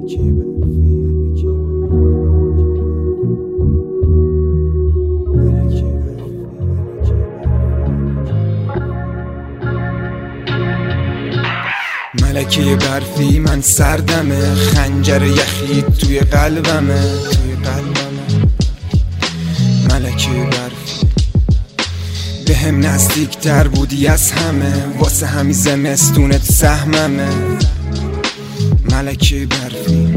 ملکه برفی من سردمه، خنجر یخی توی قلبمه، ملکه برفی به هم نزدیک تر بودی از همه، واسه همی زمستونت سهممه. ملکه برفی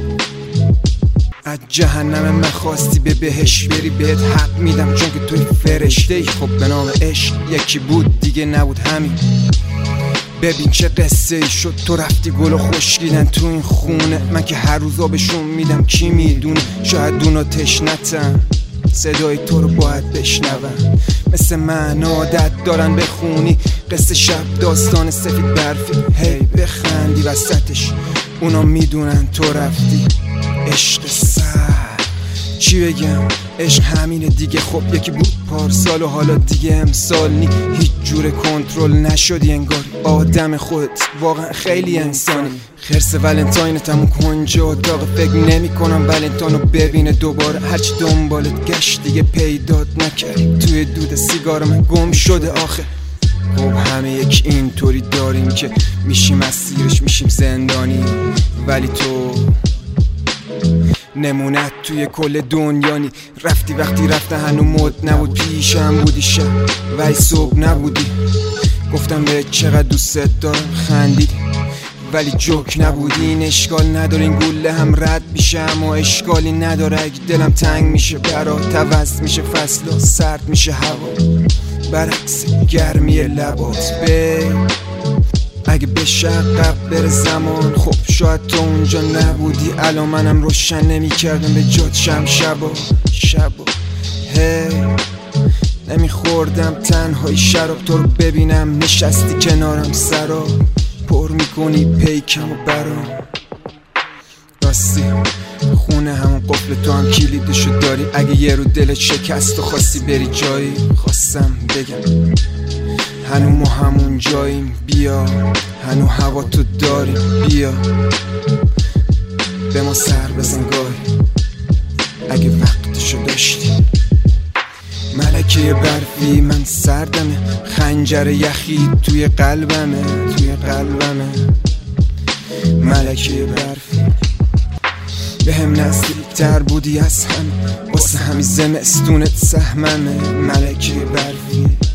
از جهنم من خواستی به بهش بری، بهت حق میدم چون که توی فرشته ای. خب به نام عشق یکی بود دیگه نبود همین. ببین چه قصه ای شد، تو رفتی گل و خشکیدن تو این خونه، من که هر روز آبشون میدم کی میدونه. شاید اونا تشنتن صدای تو رو باید بشنون، مثل من عادت دارن بخونی قصه شب داستان سفید برفی. هی بخندی وسطش، اونا میدونن تو رفتی. عشق سر چی بگم، عشق همینه دیگه. خب یکی بود پارسال و حالا دیگه امسال نی. هیچ جور کنترل نشدی انگار، آدم خودت واقعا خیلی انسانی. خرس ولنتاینت همون کنجه اتاق، فکر نمی کنم ولنتاینو ببینه دوباره. هرچی دنبالت گشت دیگه پیدات نکردی، توی دود سیگار من گم شده آخه. خب همه یک اینطوری داریم که میشیم اسیرش میشیم زندانی، ولی تو نمونت توی کل دنیا نی. رفتی وقتی رفته هنو مد نبود، پیشم بودی شب ولی صبح نبودی. گفتم به چقدر دوست دارم، خندیدی ولی جوک نبودی. این اشکال نداره این گله هم رد میشه، اما اشکالی نداره اگه دلم تنگ میشه برات. عوض میشه فصل، سرد میشه هوا، برعکس گرمی لبات. اگه بشه عقب بره زمان، خب شاید تو اونجا نبودی، الان منم روشن نمی کردم به جات شبا. هی نمیخوردم تنهایی شراب، تو رو ببینم نشستی کنارم سرا، پر میکنی پیکم و برام. راستی خونه همون قفل تو هم کلیدشو داری، اگه یه رو دلت شکست و خواستی بری جایی. خواستم بگم هنو ما همون جاییم، بیا هنو هوا تو داریم، بیا به ما سر بزن گاهی اگه وقتشو داشتی. ملکه برفی من سردمه، خنجر یخی توی قلبمه، ملکه برفی به هم نزدیک تر بودی از هم، واسه همی زمستونت سهممه. ملکه برفی